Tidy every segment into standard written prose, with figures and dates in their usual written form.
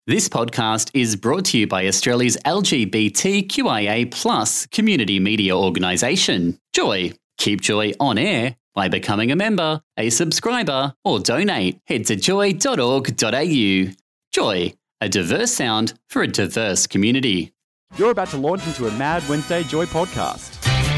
This podcast is brought to you by Australia's LGBTQIA+ community media organisation, Joy. Keep Joy on air by becoming a member, a subscriber, or donate. Head to joy.org.au. Joy, a diverse sound for a diverse community. You're about to launch into a Mad Wednesday Joy podcast.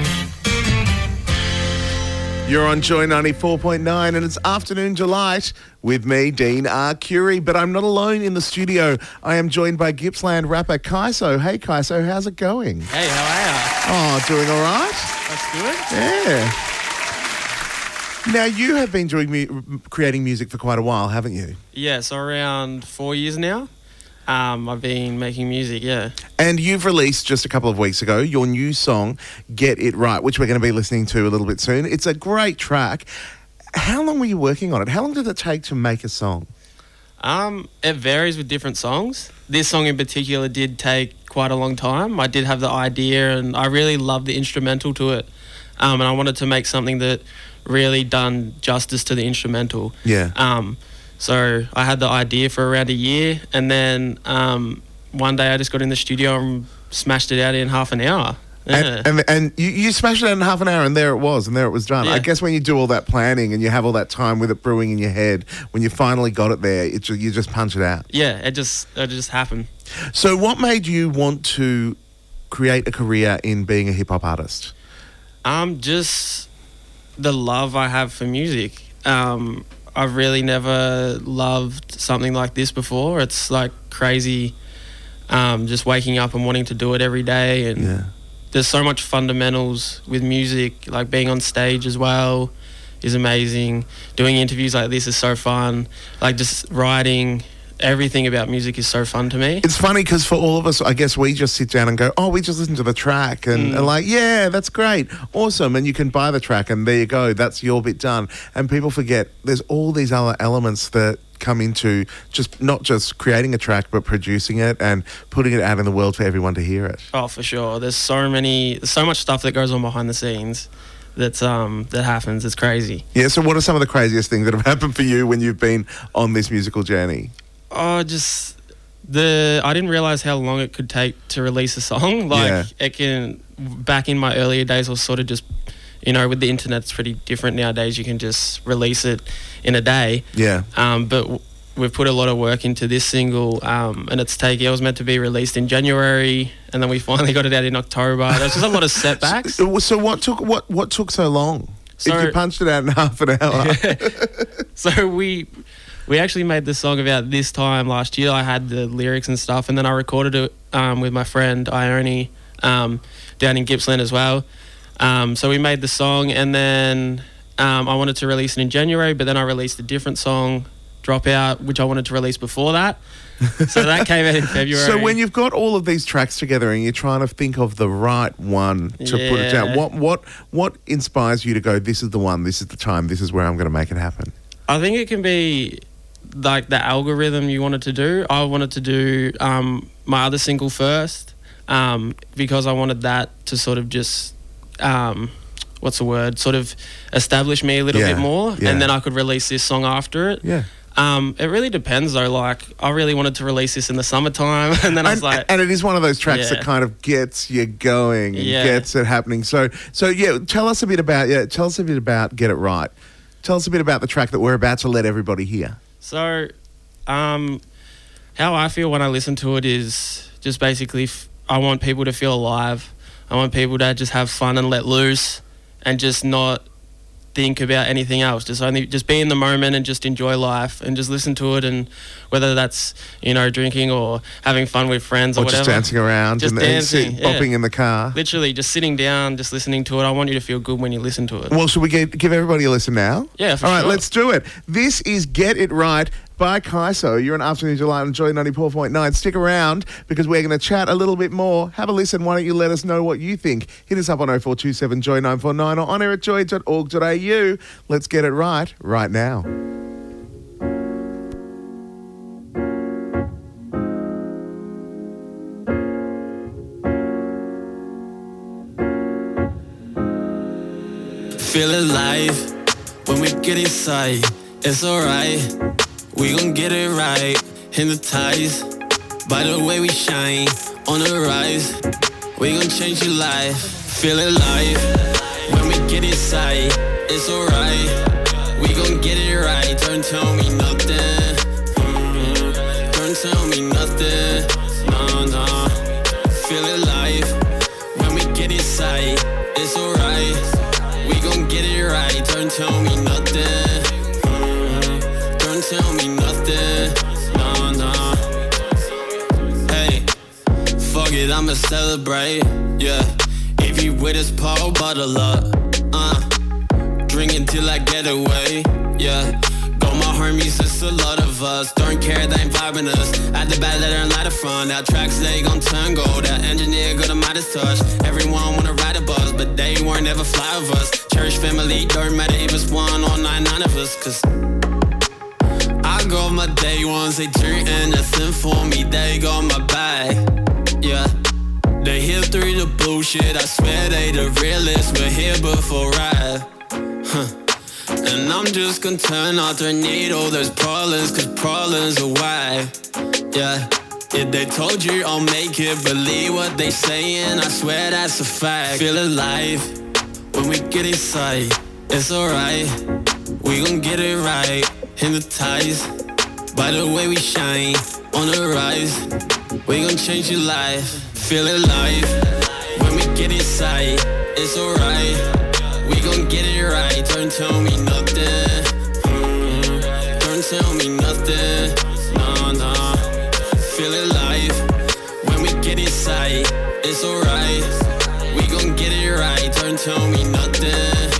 You're on Joy 94.9 and it's Afternoon Delight with me, Dean R. Curie. But I'm not alone in the studio. I am joined by Gippsland rapper Kaiso. Hey, Kaiso, how's it going? Hey, how Oh, are you? doing all right? That's good. Yeah. Now, you have been creating music for quite a while, haven't you? Yeah, so around 4 years now. I've been making music, yeah. And you've released just a couple of weeks ago your new song, Get It Right, which we're going to be listening to a little bit soon. It's a great track. How long were you working on it? How long did it take to make a song? It varies with different songs. This song in particular did take quite a long time. I did have the idea and I really loved the instrumental to it. And I wanted to make something that really done justice to the instrumental. Yeah. So I had the idea for around a year, and then one day I just got in the studio and smashed it out in half an hour. Yeah. And you smashed it out in half an hour, and there it was done. Yeah. I guess when you do all that planning and you have all that time with it brewing in your head, when you finally got it there, you just punch it out. Yeah, it just happened. So what made you want to create a career in being a hip-hop artist? Just the love I have for music. I've really never loved something like this before. It's like crazy, just waking up and wanting to do it every day. And Yeah. there's so much fundamentals with music, like being on stage as well is amazing. Doing interviews like this is so fun. Like just writing, everything about music is so fun to me. It's funny because for all of us, I guess we just sit down and go, oh, we just listen to the track and like, yeah, that's great. Awesome. And you can buy the track and there you go. That's your bit done. And people forget there's all these other elements that come into just not just creating a track, but producing it and putting it out in the world for everyone to hear it. Oh, for sure. There's so much stuff that goes on behind the scenes that happens. It's crazy. Yeah. So what are some of the craziest things that have happened for you when you've been on this musical journey? Oh, I didn't realize how long it could take to release a song. Back in my earlier days, I was sort of just, with the internet, it's pretty different nowadays. You can just release it in a day. Yeah. But we've put a lot of work into this single, and it was meant to be released in January, and then we finally got it out in October. There's just a lot of setbacks. So what took so long? If you punched it out in half an hour. So we actually made the song about this time last year. I had the lyrics and stuff, and then I recorded it with my friend Ione down in Gippsland as well. So we made the song, and then I wanted to release it in January, but then I released a different song, Dropout, which I wanted to release before that. So that came out in February. So when you've got all of these tracks together and you're trying to think of the right one to put it down, what inspires you to go, this is the one, this is the time, this is where I'm going to make it happen? I think it can be like the algorithm you wanted to do. I wanted to do my other single first because I wanted that to sort of just sort of establish me a little bit more, and then I could release this song after it. Yeah. It really depends though. Like I really wanted to release this in the summertime, and then I was like, and it is one of those tracks that kind of gets you going and gets it happening. So yeah, tell us a bit about Get It Right. Tell us a bit about the track that we're about to let everybody hear. So, how I feel when I listen to it is just basically I want people to feel alive. I want people to just have fun and let loose and just not think about anything else. Just be in the moment and just enjoy life and just listen to it, and whether that's, drinking or having fun with friends or whatever. Just dancing around and bopping in the car. Literally just sitting down, just listening to it. I want you to feel good when you listen to it. Well, should we give everybody a listen now? Yeah, for sure. All right, sure. let's do it. This is Get It Right by Kaiso. You're an Afternoon Delight on Joy 94.9. Stick around because we're going to chat a little bit more. Have a listen. Why don't you let us know what you think? Hit us up on 0427 Joy 949 or on air at joy.org.au. Let's get it right now. Feel alive when we get inside. It's alright, we gon' get it right. Hypnotized By the way we shine, on the rise, we gon' change your life. Feel alive, when we get inside, it's alright. We gon' get it right, don't tell me nothing. Don't tell me nothing, no. Feel alive, when we get inside, it's alright. We gon' get it right, don't tell me nothing. Don't tell me nothing, no. Hey, fuck it, I'ma celebrate, yeah. If you with us, pour bottle up, drinking till I get away, yeah. Got my homies, it's a lot of us. Don't care, they ain't vibing us. At the back, let her light the front. Our tracks, they gon' turn gold. That engineer got a Midas touch. Everyone wanna ride a bus, but they won't ever fly with us. Church family, don't matter if it's 1 or 9 of us. Cause I got my day ones, they doing nothing for me. They got my back, yeah. They hear through the bullshit, I swear they the realest. We're here before ride, And I'm just gonna turn out their needle. There's problems, cause problems are why, yeah. If they told you I'll make it, believe what they saying, I swear that's a fact. Feel alive, when we get inside, it's alright. We gon' get it right, hypnotized by the way we shine, on the rise. We gon' change your life. Feel alive, when we get inside, it's alright. We gon' get it right, don't tell me nothing. Don't tell me nothing, no. Feel alive, when we get inside, it's alright. We gon' get it right, don't tell me nothing.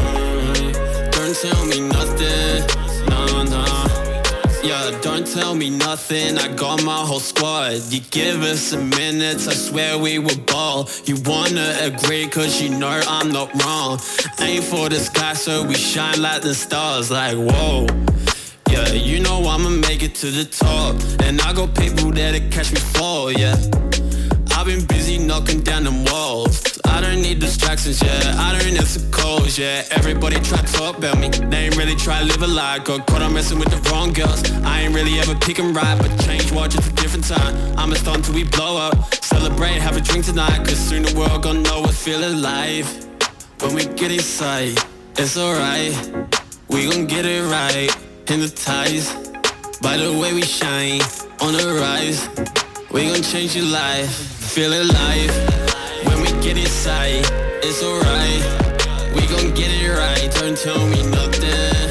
Don't tell me nothing, no. Yeah, don't tell me nothing, I got my whole squad. You give us a minute, I swear we will ball. You wanna agree, cause you know I'm not wrong. Aim for the sky so we shine like the stars. Like, whoa, yeah, you know I'ma make it to the top. And I got people there to catch me fall, yeah. I've been busy knocking down them walls. I don't need distractions, yeah. I don't answer calls, yeah. Everybody try to talk about me, they ain't really try to live a lie. Got caught on messing with the wrong girls. I ain't really ever pick 'em right, but change watch it's a different time. I'ma start till we blow up. Celebrate, have a drink tonight, cause soon the world gon' know we feel alive. When we get inside, it's alright. We gon' get it right, hypnotized by the way we shine, on the rise. We gon' change your life. Feel alive, when we get inside, it's alright. We gon' get it right, don't tell me nothing.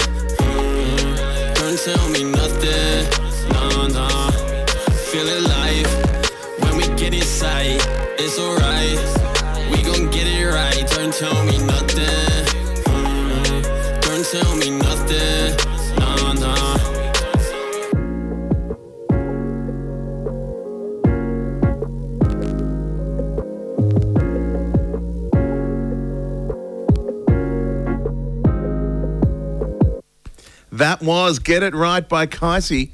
Don't tell me nothing, no. Feel alive, when we get inside, it's alright. We gon' get it right, don't tell me nothing. Don't tell me nothing, no. That was Get It Right by Kaiso.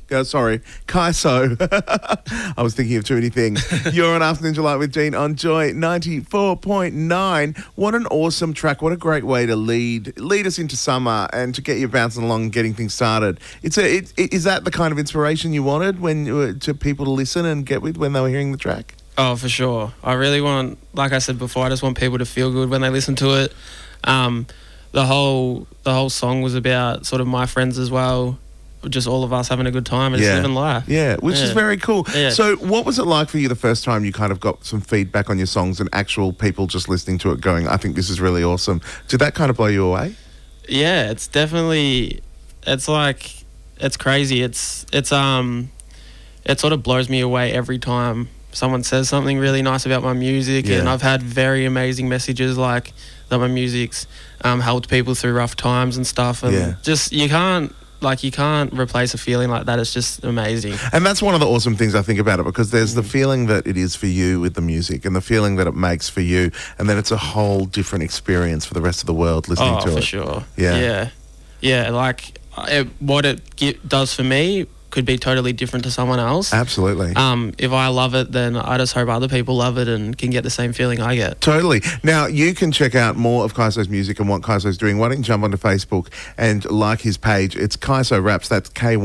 I was thinking of too many things. You're on Afternoon Delight with Dean on Joy 94.9. What an awesome track. What a great way to lead us into summer and to get you bouncing along and getting things started. Is that the kind of inspiration you wanted to people to listen and get with when they were hearing the track? Oh, for sure. I really want, like I said before, I just want people to feel good when they listen to it. The whole song was about sort of my friends as well, just all of us having a good time and just living life. Yeah, which is very cool. Yeah. So what was it like for you the first time you kind of got some feedback on your songs and actual people just listening to it going, I think this is really awesome. Did that kind of blow you away? Yeah, it's definitely, it's crazy. It sort of blows me away every time someone says something really nice about my music. And I've had very amazing messages like that my music's helped people through rough times and stuff, and just you can't replace a feeling like that. It's just amazing. And that's one of the awesome things I think about it, because there's the feeling that it is for you with the music and the feeling that it makes for you, and then it's a whole different experience for the rest of the world listening to it. Oh, for sure. Yeah. Like what it does for me, could be totally different to someone else. Absolutely. If I love it, then I just hope other people love it and can get the same feeling I get. Totally. Now, you can check out more of Kaiso's music and what Kaiso's doing. Why don't you jump onto Facebook and like his page? It's Kaiso Raps, that's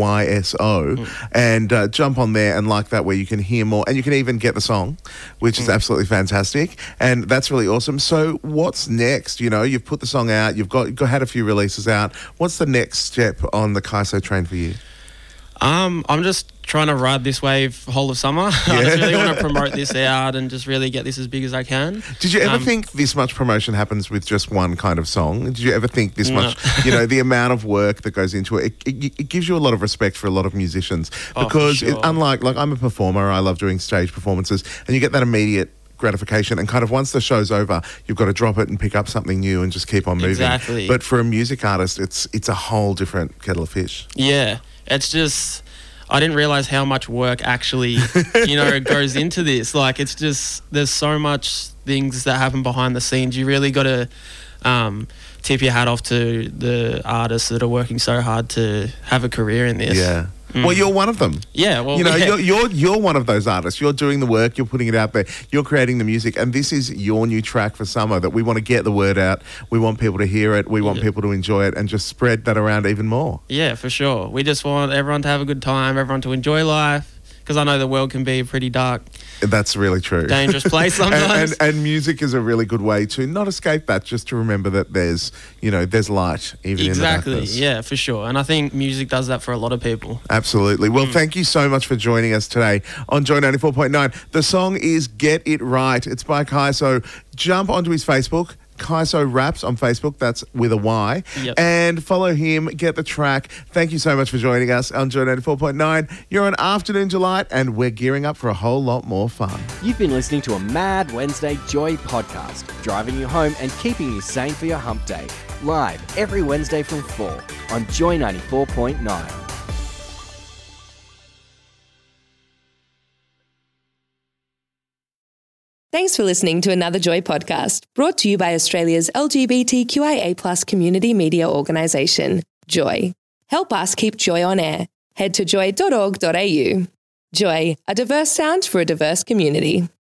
Kyso, and jump on there and like that, where you can hear more. And you can even get the song, which is absolutely fantastic. And that's really awesome. So what's next? You know, you've put the song out, you've had a few releases out. What's the next step on the Kaiso train for you? I'm just trying to ride this wave whole of summer. I just really want to promote this out and just really get this as big as I can. Did you ever think this much promotion happens with just one kind of song? Did you ever think this much, you know, the amount of work that goes into it? It gives you a lot of respect for a lot of musicians, because unlike, like, I'm a performer, I love doing stage performances, and you get that immediate gratification, and kind of once the show's over, you've got to drop it and pick up something new and just keep on moving. Exactly. But for a music artist, it's a whole different kettle of fish. Yeah, it's just, I didn't realize how much work actually, you know, goes into this. Like, it's just, there's so much things that happen behind the scenes. You really got to tip your hat off to the artists that are working so hard to have a career in this. Yeah. Well, you're one of them. Yeah, well, you know, yeah. you're one of those artists. You're doing the work, you're putting it out there, you're creating the music, and this is your new track for summer that we want to get the word out. We want people to hear it. We want people to enjoy it and just spread that around even more. Yeah, for sure. We just want everyone to have a good time, everyone to enjoy life, because I know the world can be a pretty dark, that's really true, dangerous place sometimes. and music is a really good way to not escape that, just to remember that there's light even in the darkness. Yeah, for sure. And I think music does that for a lot of people. Absolutely. Well, thank you so much for joining us today on Joy 94.9. The song is Get It Right. It's by Kaiso. Jump onto his Facebook, Kaiso Raps on Facebook, that's with a Y, and follow him, get the track. Thank you so much for joining us on Joy 94.9. You're on Afternoon Delight, and we're gearing up for a whole lot more fun. You've been listening to a Mad Wednesday Joy podcast, driving you home and keeping you sane for your hump day. Live every Wednesday from 4 on Joy 94.9. Thanks for listening to another Joy podcast, brought to you by Australia's LGBTQIA+ community media organisation, Joy. Help us keep Joy on air. Head to joy.org.au. Joy, a diverse sound for a diverse community.